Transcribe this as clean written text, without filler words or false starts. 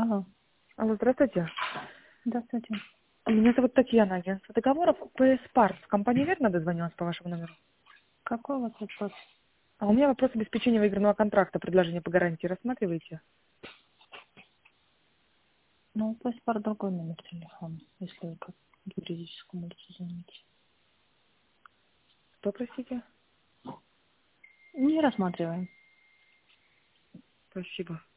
Алло. Алло, здравствуйте. Здравствуйте. Меня зовут Татьяна, агентство договоров PS Parts. Компания «Верно» дозвонилась по вашему номеру? Какой у вас вопрос? А у меня вопрос обеспечения выигранного контракта, предложение по гарантии рассматриваете? Ну, пусть пар другой номер телефона, если вы как юридическому лицу звоните. Что, простите? Не рассматриваем. Спасибо.